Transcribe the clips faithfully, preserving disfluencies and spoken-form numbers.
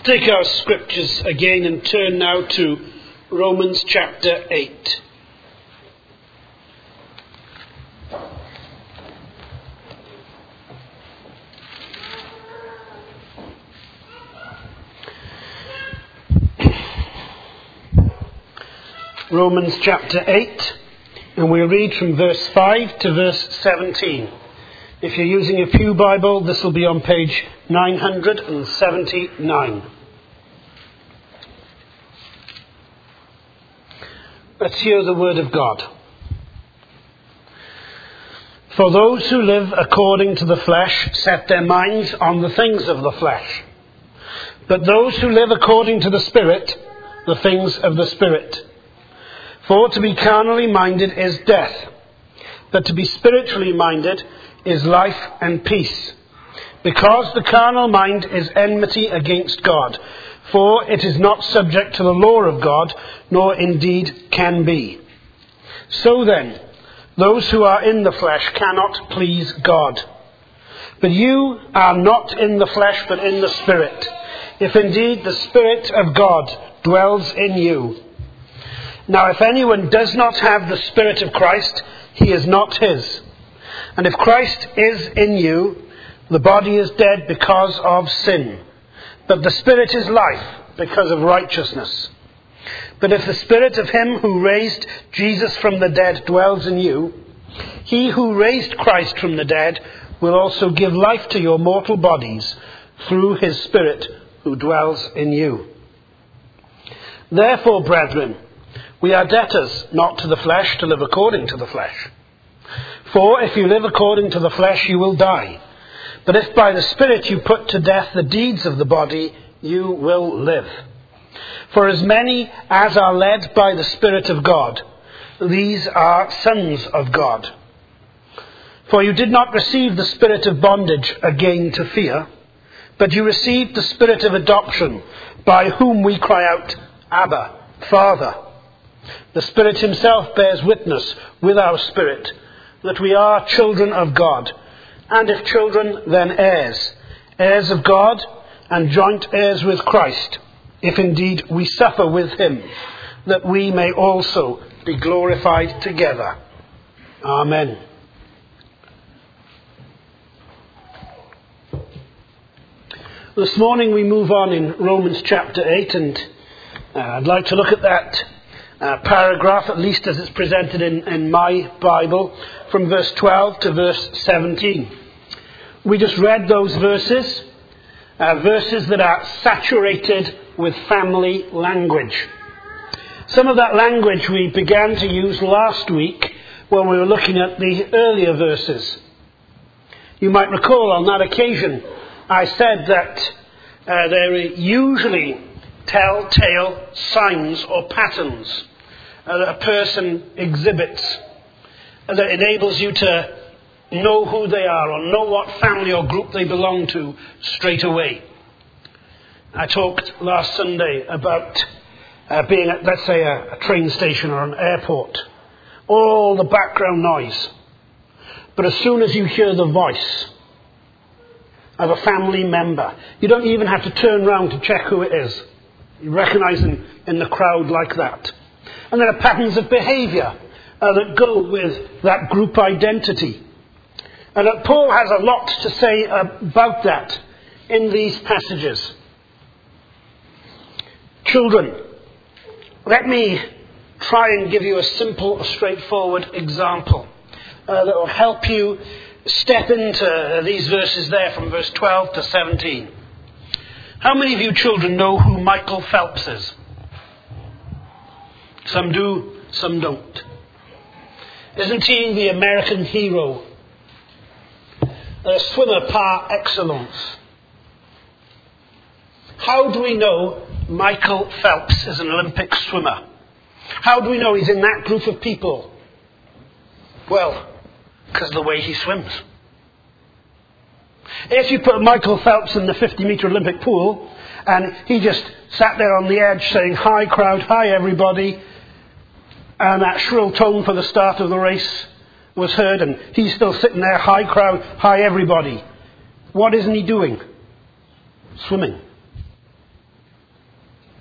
Let's take our scriptures again and turn now to Romans chapter eight. Romans chapter eight, and we'll read from verse five to verse seventeen. If you're using a Pew Bible, this will be on page nine hundred seventy-nine. Let's hear the word of God. For those who live according to the flesh set their minds on the things of the flesh. But those who live according to the Spirit, the things of the Spirit. For to be carnally minded is death, but to be spiritually minded is life and peace. Because the carnal mind is enmity against God, for it is not subject to the law of God, nor indeed can be. So then, those who are in the flesh cannot please God. But you are not in the flesh, but in the Spirit, if indeed the Spirit of God dwells in you. Now if anyone does not have the Spirit of Christ, he is not his. And if Christ is in you, the body is dead because of sin, but the Spirit is life because of righteousness. But if the Spirit of him who raised Jesus from the dead dwells in you, he who raised Christ from the dead will also give life to your mortal bodies through his Spirit who dwells in you. Therefore, brethren, we are debtors not to the flesh to live according to the flesh. For if you live according to the flesh, you will die. But if by the Spirit you put to death the deeds of the body, you will live. For as many as are led by the Spirit of God, these are sons of God. For you did not receive the spirit of bondage again to fear, but you received the Spirit of adoption, by whom we cry out, Abba, Father. The Spirit himself bears witness with our spirit that we are children of God, and if children, then heirs, heirs of God, and joint heirs with Christ, if indeed we suffer with him, that we may also be glorified together. Amen. This morning we move on in Romans chapter eight, and uh, I'd like to look at that Uh, paragraph, at least as it's presented in, in my Bible, from verse twelve to verse seventeen. We just read those verses, uh, verses that are saturated with family language. Some of that language we began to use last week when we were looking at the earlier verses. You might recall on that occasion I said that uh, there are usually telltale signs or patterns that a person exhibits that enables you to know who they are or know what family or group they belong to straight away. I talked last Sunday about uh, being at, let's say, a, a train station or an airport. All the background noise. But as soon as you hear the voice of a family member, you don't even have to turn round to check who it is. You recognise them in the crowd like that. And there are patterns of behaviour uh, that go with that group identity. And uh, Paul has a lot to say about that in these passages. Children, let me try and give you a simple, straightforward example uh, that will help you step into these verses there from verse twelve to seventeen. How many of you children know who Michael Phelps is? Some do, some don't. Isn't he the American hero? A swimmer par excellence. How do we know Michael Phelps is an Olympic swimmer? How do we know he's in that group of people? Well, because of the way he swims. If you put Michael Phelps in the fifty metre Olympic pool and he just sat there on the edge saying, "Hi crowd, hi everybody," and that shrill tone for the start of the race was heard and he's still sitting there, "Hi crowd, hi everybody," what isn't he doing? Swimming.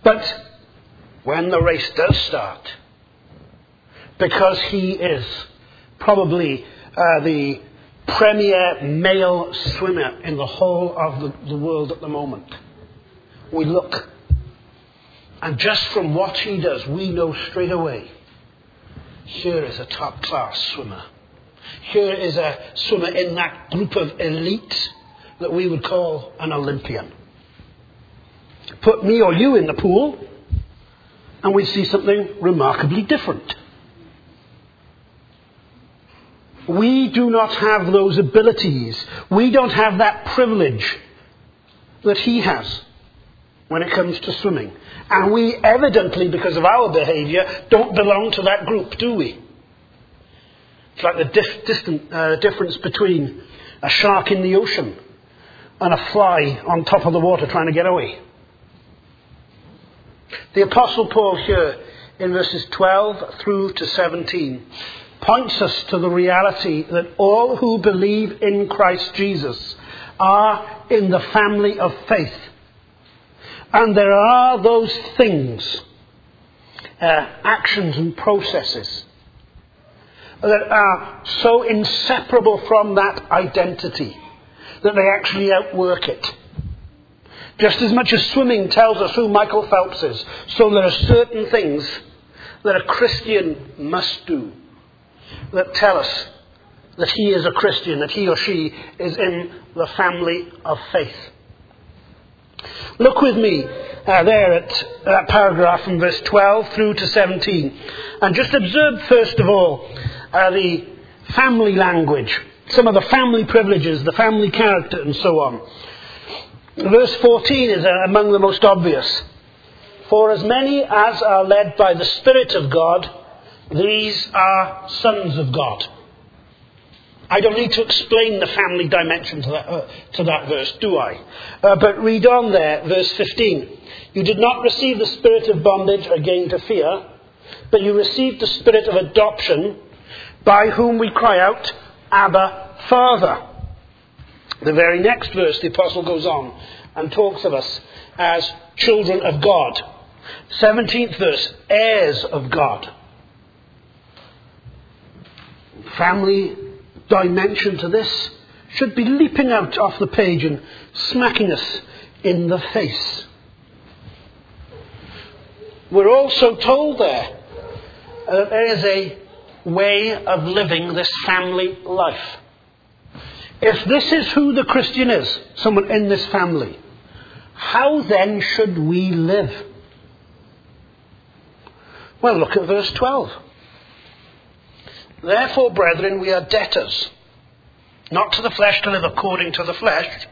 But when the race does start, because he is probably uh, the premier male swimmer in the whole of the, the world at the moment, we look, and just from what he does, we know straight away, here is a top-class swimmer. Here is a swimmer in that group of elites that we would call an Olympian. Put me or you in the pool, and we'd see something remarkably different. We do not have those abilities. We don't have that privilege that he has when it comes to swimming. And we evidently, because of our behaviour, don't belong to that group, do we? It's like the dif- distant, uh, difference between a shark in the ocean and a fly on top of the water trying to get away. The Apostle Paul here in verses twelve through to seventeen points us to the reality that all who believe in Christ Jesus are in the family of faith. And there are those things, uh, actions and processes that are so inseparable from that identity that they actually outwork it. Just as much as swimming tells us who Michael Phelps is, so there are certain things that a Christian must do that tell us that he is a Christian, that he or she is in the family of faith. Look with me uh, there at that paragraph from verse twelve through to seventeen. And just observe first of all uh, the family language, some of the family privileges, the family character and so on. Verse fourteen is uh, among the most obvious. For as many as are led by the Spirit of God, these are sons of God. I don't need to explain the family dimension to that, uh, to that verse, do I? Uh, but read on there, verse fifteen. You did not receive the spirit of bondage again to fear, but you received the spirit of adoption, by whom we cry out, Abba, Father. The very next verse, the apostle goes on and talks of us as children of God. seventeenth verse, heirs of God. Family dimension to this should be leaping out off the page and smacking us in the face. We're also told there that there is a way of living this family life. If this is who the Christian is, someone in this family, how then should we live? Well, look at verse twelve. Therefore, brethren, we are debtors, not to the flesh to live according to the flesh.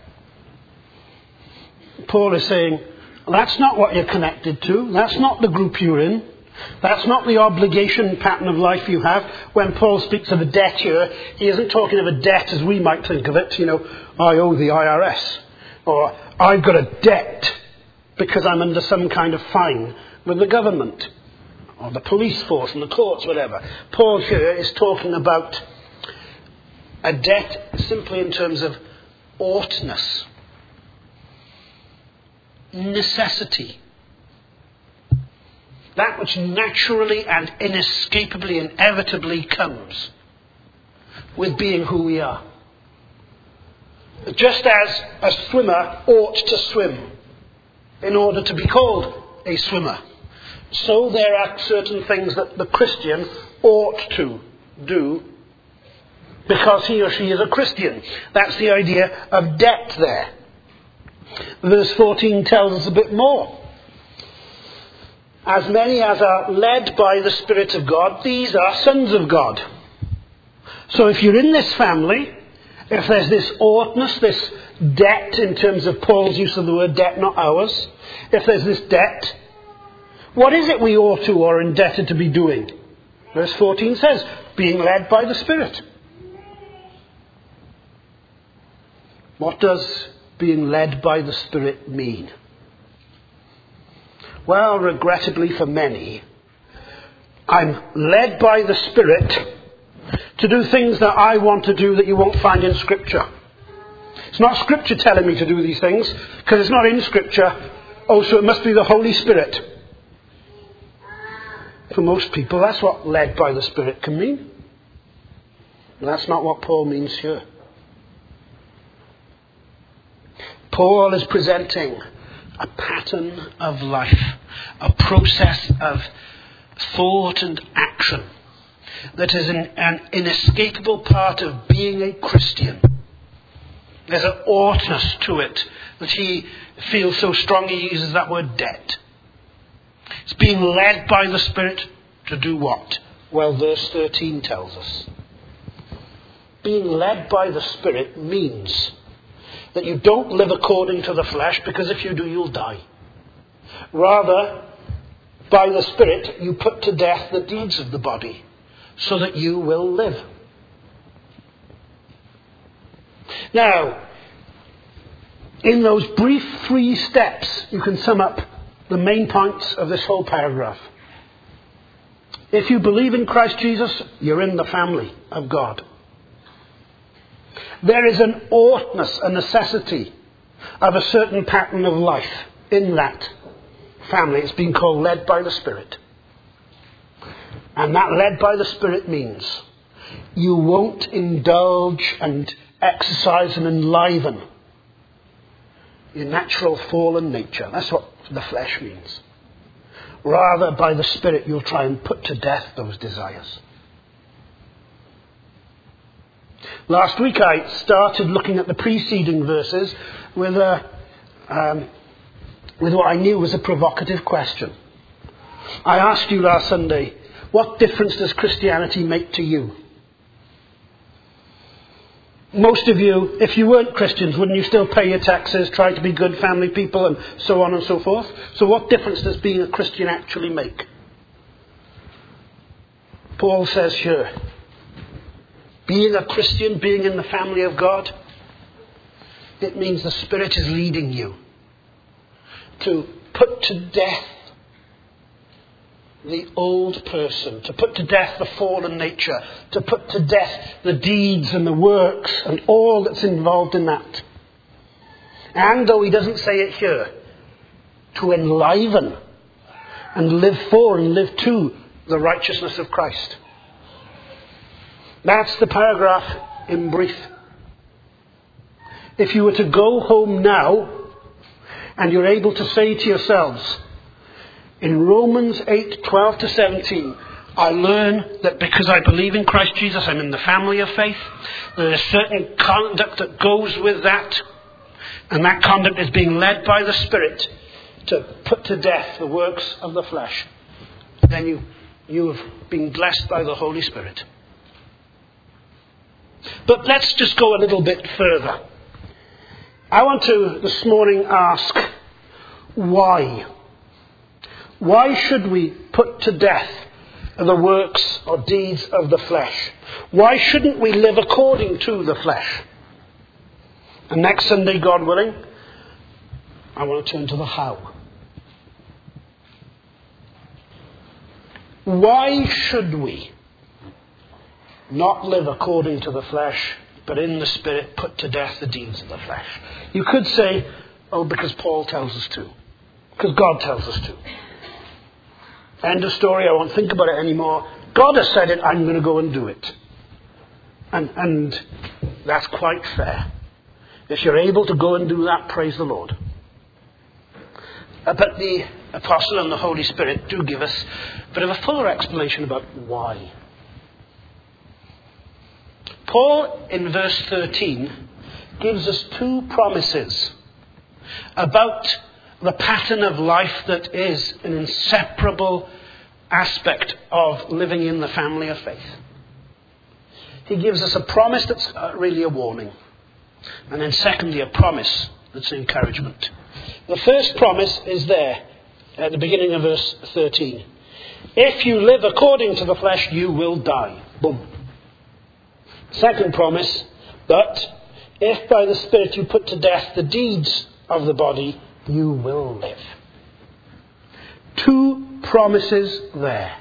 Paul is saying, that's not what you're connected to. That's not the group you're in. That's not the obligation pattern of life you have. When Paul speaks of a debt here, he isn't talking of a debt as we might think of it. You know, I owe the I R S. Or I've got a debt because I'm under some kind of fine with the government. Or the police force and the courts, whatever. Paul here is talking about a debt simply in terms of oughtness, necessity. That which naturally and inescapably, inevitably comes with being who we are. Just as a swimmer ought to swim in order to be called a swimmer, so there are certain things that the Christian ought to do because he or she is a Christian. That's the idea of debt there. Verse fourteen tells us a bit more. As many as are led by the Spirit of God, these are sons of God. So if you're in this family, if there's this oughtness, this debt in terms of Paul's use of the word debt, not ours, if there's this debt, what is it we ought to or are indebted to be doing? Verse fourteen says, being led by the Spirit. What does being led by the Spirit mean? Well, regrettably for many, I'm led by the Spirit to do things that I want to do that you won't find in Scripture. It's not Scripture telling me to do these things, because it's not in Scripture. Oh, so it must be the Holy Spirit. For most people, that's what led by the Spirit can mean. But that's not what Paul means here. Paul is presenting a pattern of life, a process of thought and action that is an, an inescapable part of being a Christian. There's an oughtness to it that he feels so strongly he uses that word debt. It's being led by the Spirit to do what? Well, verse thirteen tells us. Being led by the Spirit means that you don't live according to the flesh, because if you do, you'll die. Rather, by the Spirit, you put to death the deeds of the body, so that you will live. Now, in those brief three steps, you can sum up the main points of this whole paragraph. If you believe in Christ Jesus, you're in the family of God. There is an oughtness, a necessity of a certain pattern of life in that family. It's been called led by the Spirit. And that led by the Spirit means you won't indulge and exercise and enliven your natural fallen nature. That's what the flesh means. Rather, by the Spirit, you'll try and put to death those desires. Last week I started looking at the preceding verses with a, um, with what I knew was a provocative question. I asked you last Sunday, what difference does Christianity make to you? Most of you, if you weren't Christians, wouldn't you still pay your taxes, try to be good family people, and so on and so forth? So what difference does being a Christian actually make? Paul says here, being a Christian, being in the family of God, it means the Spirit is leading you to put to death the old person, to put to death the fallen nature, to put to death the deeds and the works and all that's involved in that. And though he doesn't say it here, to enliven and live for and live to the righteousness of Christ. That's the paragraph in brief. If you were to go home now and you're able to say to yourselves, in Romans eight, twelve to seventeen, I learn that because I believe in Christ Jesus, I'm in the family of faith. There is certain conduct that goes with that. And that conduct is being led by the Spirit to put to death the works of the flesh. Then you, you have been blessed by the Holy Spirit. But let's just go a little bit further. I want to this morning ask, why? Why should we put to death the works or deeds of the flesh? Why shouldn't we live according to the flesh? And next Sunday, God willing, I want to turn to the how. Why should we not live according to the flesh, but in the Spirit put to death the deeds of the flesh? You could say, oh, because Paul tells us to. Because God tells us to. End of story, I won't think about it anymore. God has said it, I'm going to go and do it. And, and that's quite fair. If you're able to go and do that, praise the Lord. Uh, but the Apostle and the Holy Spirit do give us a bit of a fuller explanation about why. Paul, in verse thirteen, gives us two promises about the pattern of life that is an inseparable aspect of living in the family of faith. He gives us a promise that's really a warning. And then secondly, a promise that's an encouragement. The first promise is there at the beginning of verse thirteen. If you live according to the flesh, you will die. Boom. Second promise, but if by the Spirit you put to death the deeds of the body, you will live. Two promises there.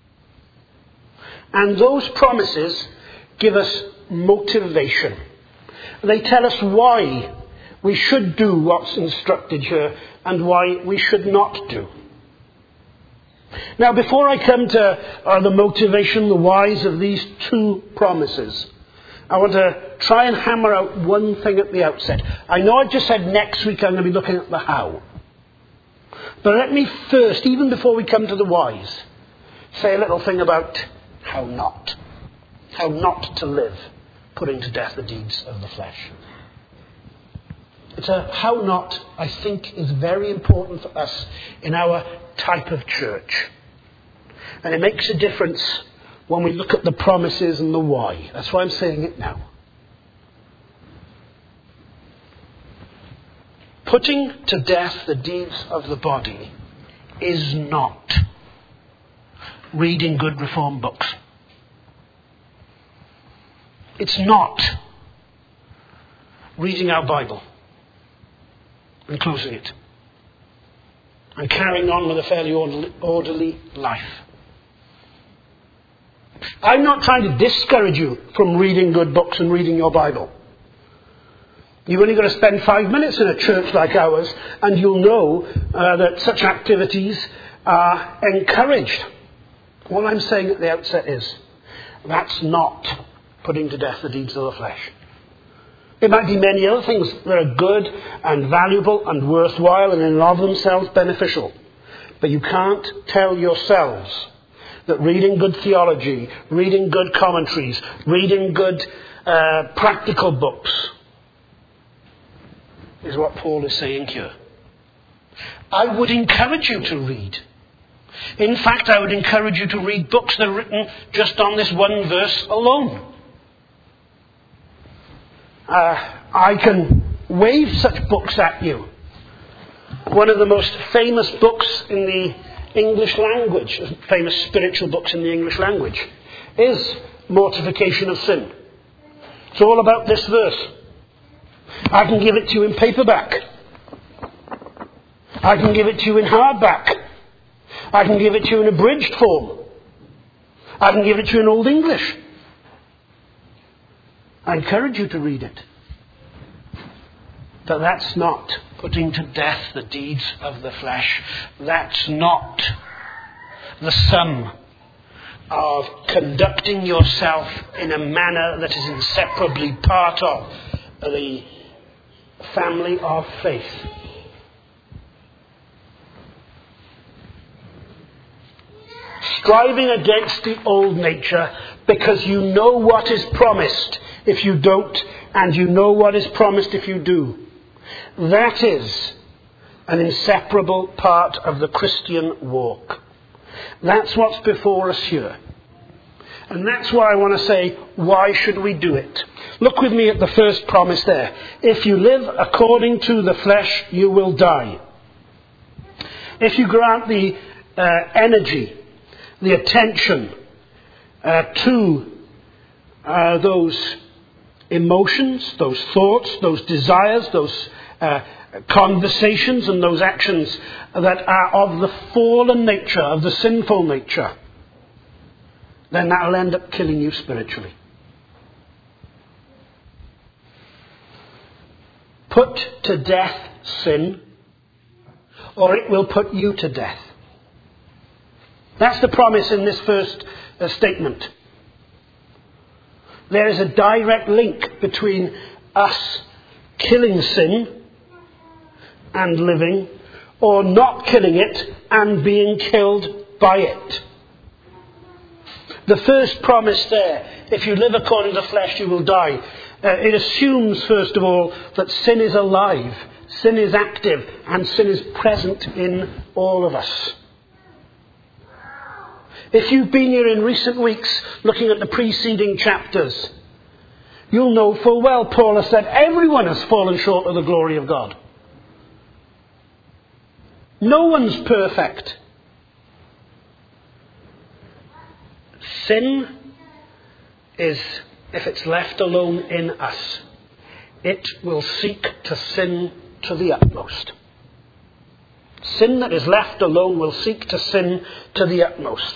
And those promises give us motivation. They tell us why we should do what's instructed here and why we should not do. Now, before I come to uh, the motivation, the whys of these two promises, I want to try and hammer out one thing at the outset. I know I just said next week I'm going to be looking at the how. But let me first, even before we come to the whys, say a little thing about how not. How not to live, putting to death the deeds of the flesh. It's a how not, I think, is very important for us in our type of church. And it makes a difference when we look at the promises and the why. That's why I'm saying it now. Putting to death the deeds of the body is not reading good reform books. It's not reading our Bible and closing it and carrying on with a fairly orderly, orderly life. I'm not trying to discourage you from reading good books and reading your Bible. You've only got to spend five minutes in a church like ours and you'll know uh, that such activities are encouraged. All I'm saying at the outset is that's not putting to death the deeds of the flesh. It might be many other things that are good and valuable and worthwhile and in and of themselves beneficial. But you can't tell yourselves that reading good theology, reading good commentaries, reading good uh, practical books is what Paul is saying here. I would encourage you to read. In fact, I would encourage you to read books that are written just on this one verse alone. Uh, I can wave such books at you. One of the most famous books in the English language, famous spiritual books in the English language, is Mortification of Sin. It's all about this verse. I can give it to you in paperback. I can give it to you in hardback. I can give it to you in abridged form. I can give it to you in Old English. I encourage you to read it. But that's not putting to death the deeds of the flesh. That's not the sum of conducting yourself in a manner that is inseparably part of the family of faith. Striving against the old nature because you know what is promised if you don't, and you know what is promised if you do. That is an inseparable part of the Christian walk. That's what's before us here. And that's why I want to say, why should we do it? Look with me at the first promise there. If you live according to the flesh, you will die. If you grant the uh, energy, the attention uh, to uh, those emotions, those thoughts, those desires, those uh, conversations and those actions that are of the fallen nature, of the sinful nature, then that will end up killing you spiritually. Put to death sin, or it will put you to death. That's the promise in this first uh, statement. There is a direct link between us killing sin and living, or not killing it and being killed by it. The first promise there, if you live according to the flesh, you will die. Uh, it assumes, first of all, that sin is alive, sin is active, and sin is present in all of us. If you've been here in recent weeks looking at the preceding chapters, you'll know full well Paul has said everyone has fallen short of the glory of God. No one's perfect. Sin is, if it's left alone in us, it will seek to sin to the utmost. Sin that is left alone will seek to sin to the utmost.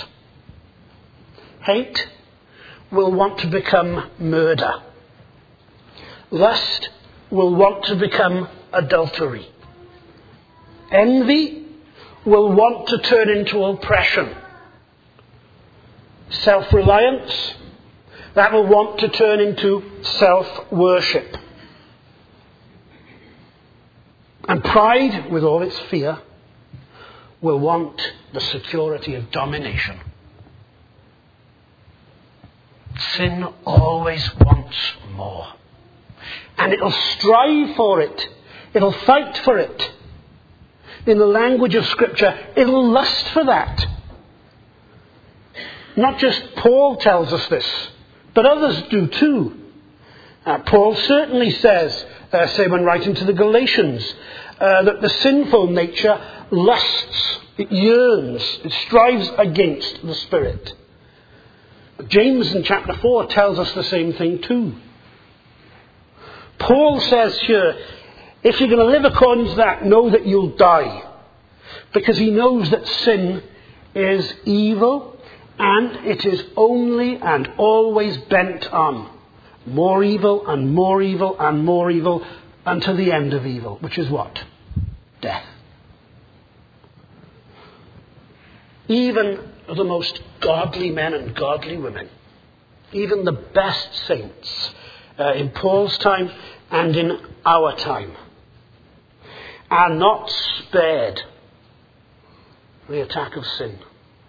Hate will want to become murder. Lust will want to become adultery. Envy will want to turn into oppression. Self-reliance, that will want to turn into self-worship. And pride, with all its fear, will want the security of domination. Sin always wants more. And it'll strive for it. It'll fight for it. In the language of Scripture, it'll lust for that. Not just Paul tells us this, but others do too. Uh, Paul certainly says, uh, say when writing to the Galatians, uh, that the sinful nature lusts, it yearns, it strives against the Spirit. James in chapter four tells us the same thing too. Paul says here, if you're going to live according to that, know that you'll die. Because he knows that sin is evil, and it is only and always bent on more evil and more evil and more evil unto the end of evil, which is what? Death. Even the most godly men and godly women, even the best saints uh, in Paul's time and in our time, are not spared the attack of sin.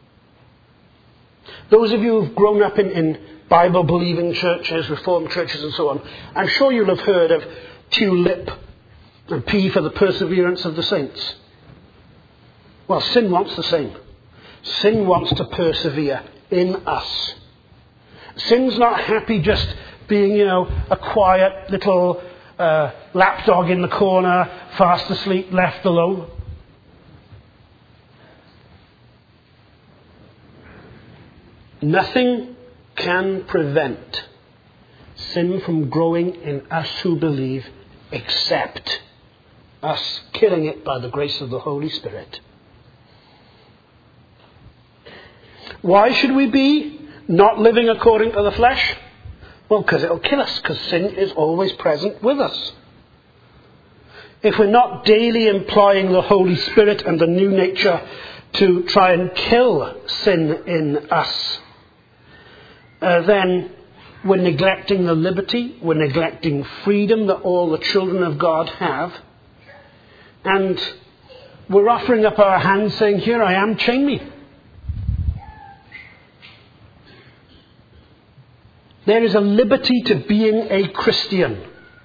Those of you who've grown up in, in Bible-believing churches, Reformed churches and so on, I'm sure you'll have heard of TULIP and P for the perseverance of the saints. Well, sin wants the same. Sin wants to persevere in us. Sin's not happy just being, you know, a quiet little uh, lapdog in the corner, fast asleep, left alone. Nothing can prevent sin from growing in us who believe except us killing it by the grace of the Holy Spirit. Why should we be not living according to the flesh? Well, because it'll kill us, because sin is always present with us. If we're not daily employing the Holy Spirit and the new nature to try and kill sin in us, uh, then we're neglecting the liberty, we're neglecting freedom that all the children of God have, and we're offering up our hands saying, here I am, chain me. There is a liberty to being a Christian.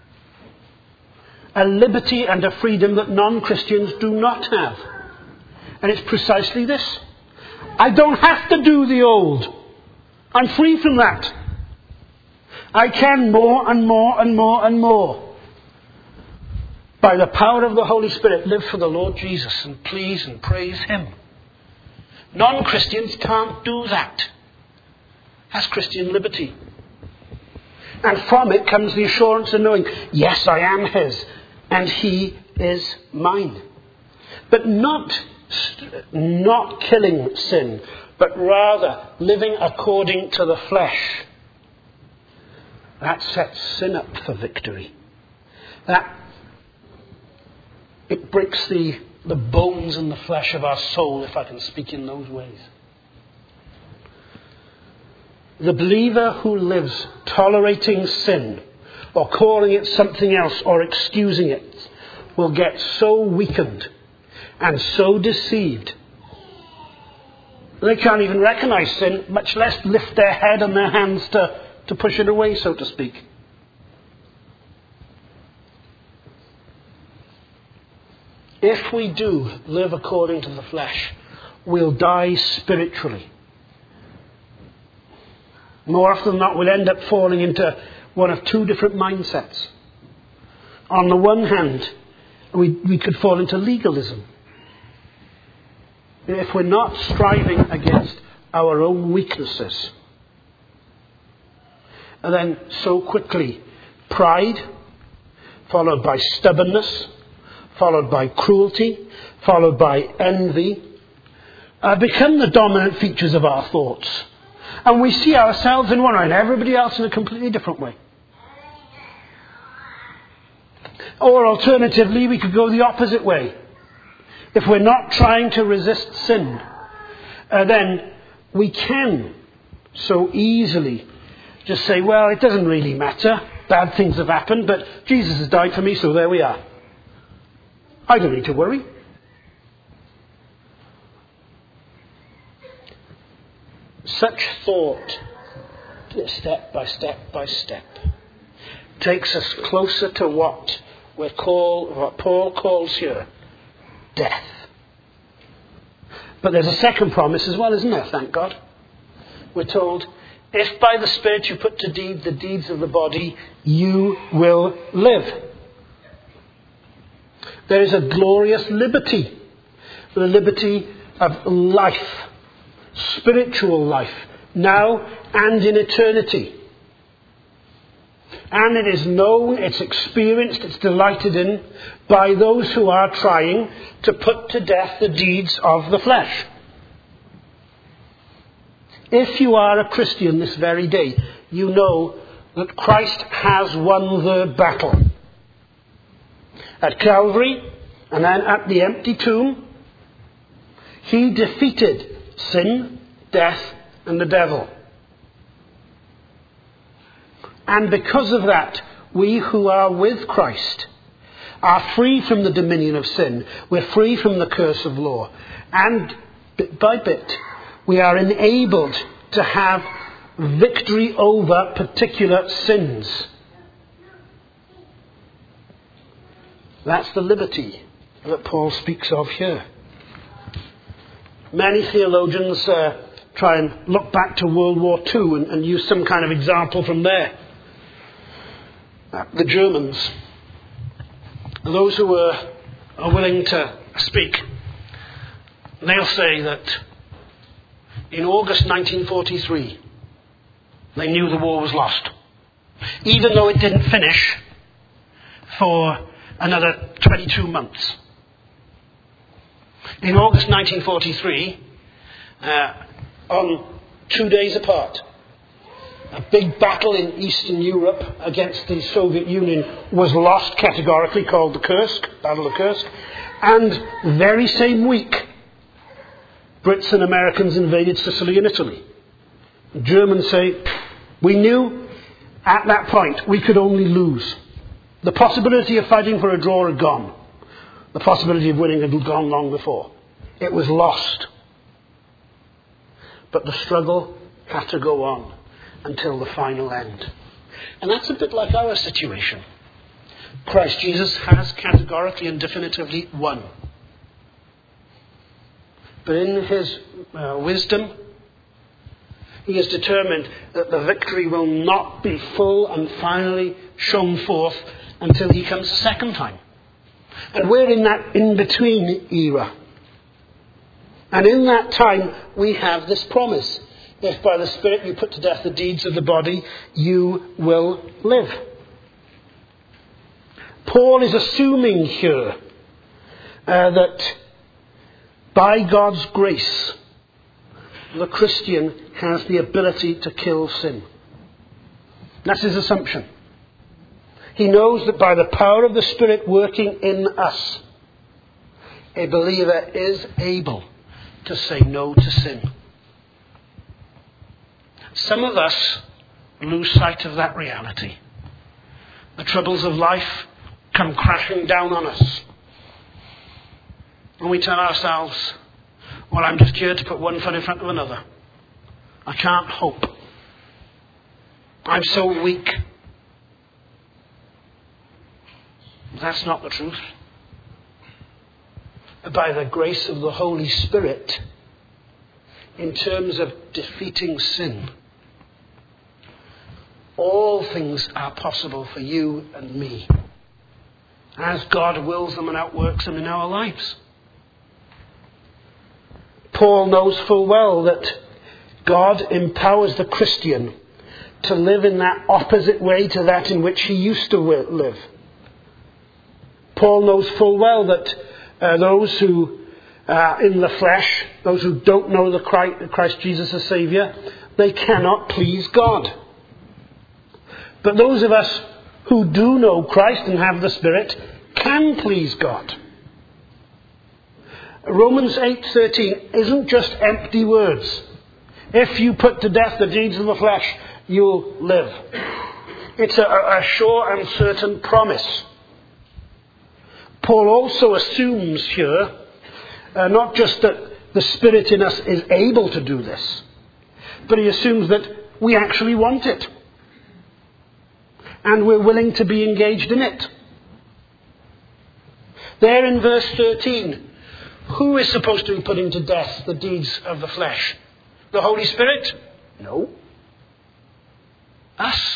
A liberty and a freedom that non-Christians do not have. And it's precisely this. I don't have to do the old. I'm free from that. I can more and more and more and more. By the power of the Holy Spirit, live for the Lord Jesus and please and praise Him. Non-Christians can't do that. That's Christian liberty. And from it comes the assurance of knowing, yes, I am His, and He is mine. But not, not killing sin, but rather living according to the flesh. That sets sin up for victory. That, it breaks the, the bones and the flesh of our soul, if I can speak in those ways. The believer who lives tolerating sin or calling it something else or excusing it will get so weakened and so deceived they can't even recognize sin, much less lift their head and their hands to, to push it away, so to speak. If we do live according to the flesh, we'll die spiritually. More often than not, we'll end up falling into one of two different mindsets. On the one hand, we, we could fall into legalism. If we're not striving against our own weaknesses. And then so quickly, pride, followed by stubbornness, followed by cruelty, followed by envy, uh, become the dominant features of our thoughts. And we see ourselves in one way and everybody else in a completely different way. Or alternatively, we could go the opposite way. If we're not trying to resist sin, uh, then we can so easily just say, well, it doesn't really matter. Bad things have happened, but Jesus has died for me, so there we are. I don't need to worry. Such thought, step by step by step, takes us closer to what we're called, what Paul calls here, death. But there's a second promise as well, isn't there? Thank God. We're told, if by the Spirit you put to deed the deeds of the body, you will live. There is a glorious liberty, the liberty of life, spiritual life, now and in eternity. And it is known, it's experienced, it's delighted in by those who are trying to put to death the deeds of the flesh. If you are a Christian this very day, you know that Christ has won the battle. At Calvary, and then at the empty tomb, he defeated sin, death, and the devil. And because of that, we who are with Christ are free from the dominion of sin. We're free from the curse of law. And bit by bit, we are enabled to have victory over particular sins. That's the liberty that Paul speaks of here. Many theologians uh, try and look back to World War Two and, and use some kind of example from there. Uh, the Germans, those who were, are willing to speak, they'll say that in August nineteen forty-three, they knew the war was lost. Even though it didn't finish for another twenty-two months. In August nineteen forty-three, uh, on two days apart, a big battle in Eastern Europe against the Soviet Union was lost categorically, called the Kursk, Battle of Kursk. And very same week, Brits and Americans invaded Sicily and Italy. The Germans say, we knew at that point we could only lose. The possibility of fighting for a draw had gone. The possibility of winning had gone long before. It was lost. But the struggle had to go on until the final end. And that's a bit like our situation. Christ Jesus has categorically and definitively won. But in his uh, wisdom, he has determined that the victory will not be full and finally shown forth until he comes a second time. And we're in that in-between era. And in that time, we have this promise. If by the Spirit you put to death the deeds of the body, you will live. Paul is assuming here uh, that by God's grace, the Christian has the ability to kill sin. That's his assumption. He knows that by the power of the Spirit working in us, a believer is able to say no to sin. Some of us lose sight of that reality. The troubles of life come crashing down on us. And we tell ourselves, well, I'm just here to put one foot in front of another. I can't hope. I'm so weak. That's not the truth. By the grace of the Holy Spirit, in terms of defeating sin, all things are possible for you and me, as God wills them and outworks them in our lives. Paul knows full well that God empowers the Christian to live in that opposite way to that in which he used to live. Paul knows full well that uh, those who are in the flesh, those who don't know the Christ, Christ Jesus as Saviour, they cannot please God. But those of us who do know Christ and have the Spirit can please God. Romans eight thirteen isn't just empty words. If you put to death the deeds of the flesh, you'll live. It's a, a sure and certain promise. Paul also assumes here, uh, not just that the Spirit in us is able to do this, but he assumes that we actually want it. And we're willing to be engaged in it. There in verse thirteen, who is supposed to be putting to death the deeds of the flesh? The Holy Spirit? No. Us.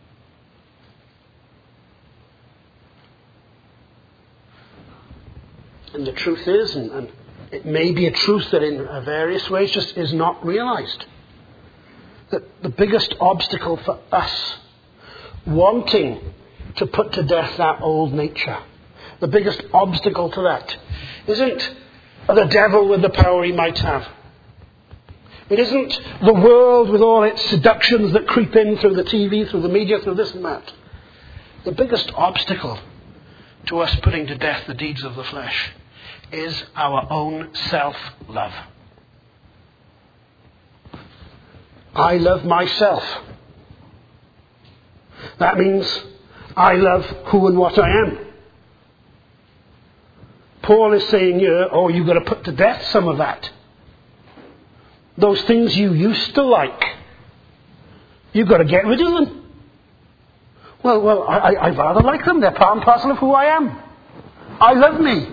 And the truth is, and, and it may be a truth that in various ways just is not realized, that the biggest obstacle for us wanting to put to death that old nature, the biggest obstacle to that isn't the devil with the power he might have. It isn't the world with all its seductions that creep in through the T V, through the media, through this and that. The biggest obstacle to us putting to death the deeds of the flesh is our own self-love. I love myself. That means I love who and what I am. Paul is saying here, oh, you've got to put to death some of that. Those things you used to like, you've got to get rid of them. Well, well, I, I rather like them. They're part and parcel of who I am. I love me.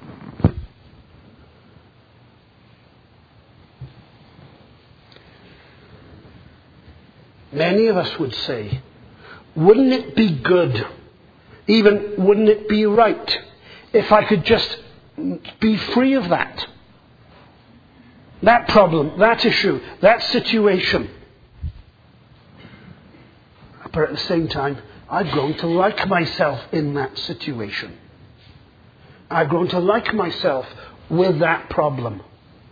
Many of us would say, wouldn't it be good, even wouldn't it be right, if I could just be free of that? That problem, that issue, that situation. But at the same time, I've grown to like myself in that situation. I've grown to like myself with that problem.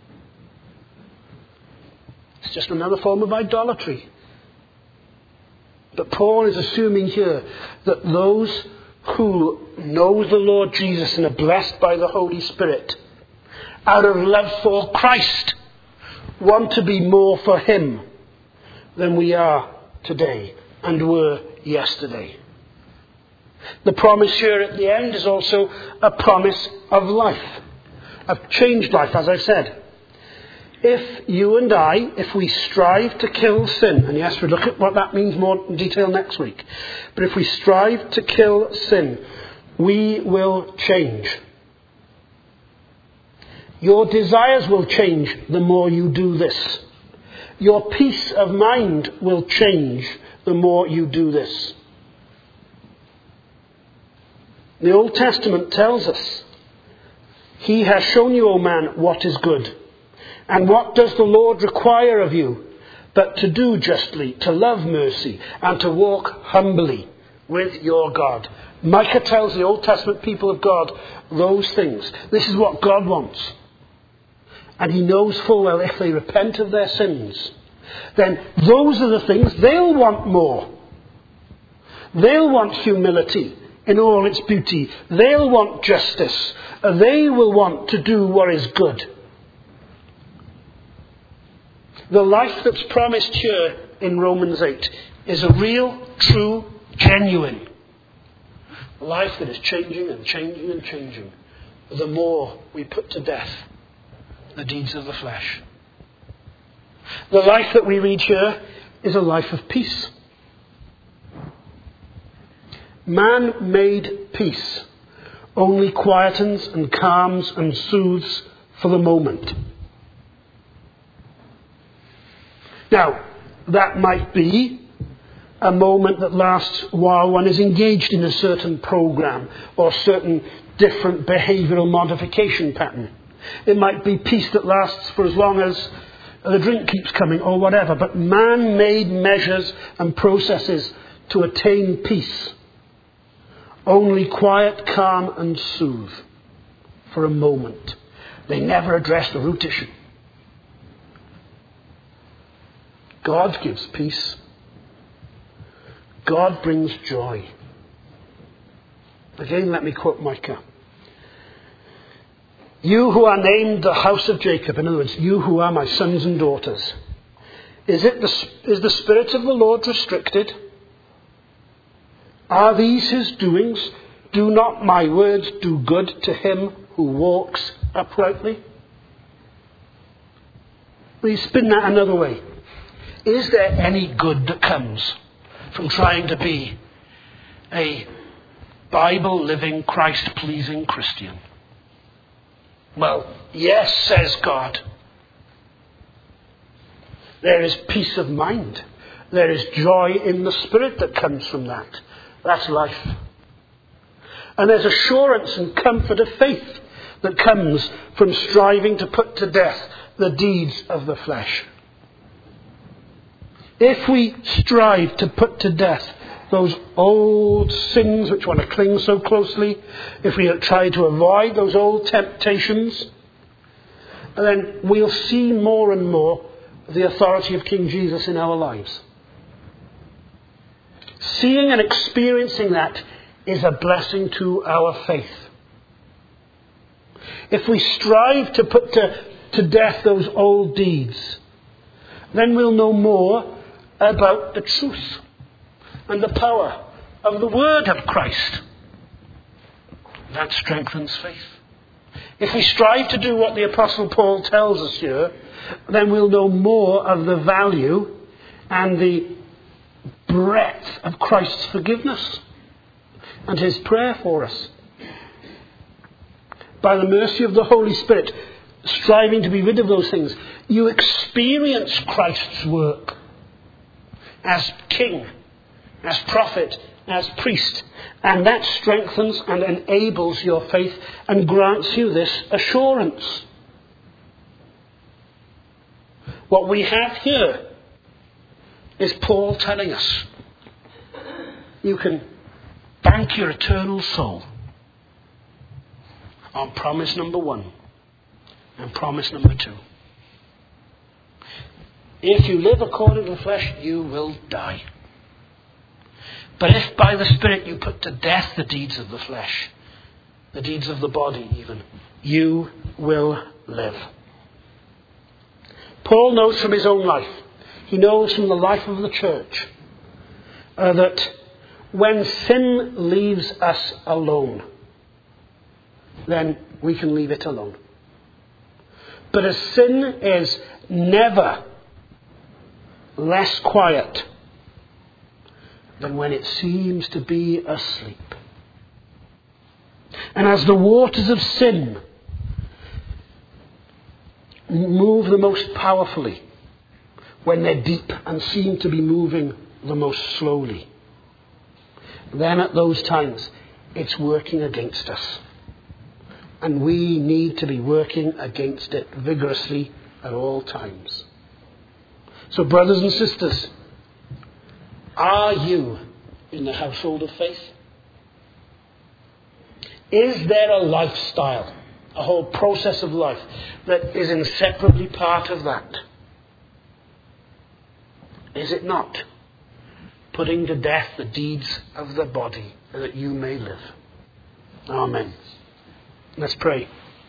It's just another form of idolatry. But Paul is assuming here that those who know the Lord Jesus and are blessed by the Holy Spirit, out of love for Christ, want to be more for Him than we are today and were yesterday. The promise here at the end is also a promise of life, of changed life, as I've said. If you and I, if we strive to kill sin, and yes, we'll look at what that means more in detail next week, but if we strive to kill sin, we will change. Your desires will change the more you do this. Your peace of mind will change the more you do this. The Old Testament tells us, He has shown you, O man, what is good. And what does the Lord require of you? But to do justly, to love mercy, and to walk humbly with your God. Micah tells the Old Testament people of God those things. This is what God wants. And He knows full well if they repent of their sins, then those are the things they'll want more. They'll want humility in all its beauty. They'll want justice. They will want to do what is good. The life that's promised here in Romans eight is a real, true, genuine life that is changing and changing and changing the more we put to death the deeds of the flesh. The life that we read here is a life of peace. Man-made peace only quietens and calms and soothes for the moment. Now, that might be a moment that lasts while one is engaged in a certain program or certain different behavioral modification pattern. It might be peace that lasts for as long as the drink keeps coming or whatever. But man-made measures and processes to attain peace only quiet, calm and soothe for a moment. They never address the root issue. God gives peace. God brings joy. Again, let me quote Micah. You who are named the house of Jacob, in other words, you who are my sons and daughters, is it the, is the Spirit of the Lord restricted? Are these his doings? Do not my words do good to him who walks uprightly? Will you spin that another way? Is there any good that comes from trying to be a Bible-living, Christ-pleasing Christian? Well, yes, says God. There is peace of mind. There is joy in the Spirit that comes from that. That's life. And there's assurance and comfort of faith that comes from striving to put to death the deeds of the flesh. If we strive to put to death those old sins which want to cling so closely, if we try to avoid those old temptations, then we'll see more and more the authority of King Jesus in our lives. Seeing and experiencing that is a blessing to our faith. If we strive to put to, to death those old deeds, then we'll know more about the truth and the power of the word of Christ. That strengthens faith. If we strive to do what the Apostle Paul tells us here, then we'll know more of the value and the breadth of Christ's forgiveness and his prayer for us. By the mercy of the Holy Spirit, striving to be rid of those things, you experience Christ's work as King, as prophet, as priest, and that strengthens and enables your faith and grants you this assurance. What we have here is Paul telling us you can bank your eternal soul on promise number one and promise number two. If you live according to the flesh, you will die. But if by the Spirit you put to death the deeds of the flesh, the deeds of the body even, you will live. Paul knows from his own life, he knows from the life of the church, uh, that when sin leaves us alone, then we can leave it alone. But as sin is never less quiet than when it seems to be asleep. And as the waters of sin move the most powerfully when they're deep and seem to be moving the most slowly, then at those times it's working against us. And we need to be working against it vigorously at all times. So brothers and sisters, are you in the household of faith? Is there a lifestyle, a whole process of life that is inseparably part of that? Is it not? Putting to death the deeds of the body that you may live. Amen. Let's pray.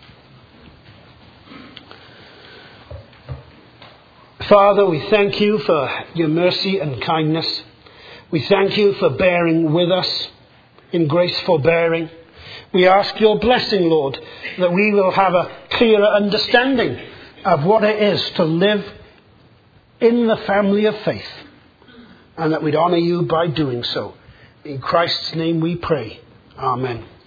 Father, we thank you for your mercy and kindness. We thank you for bearing with us in graceful bearing. We ask your blessing, Lord, that we will have a clearer understanding of what it is to live in the family of faith, and that we'd honour you by doing so. In Christ's name we pray. Amen.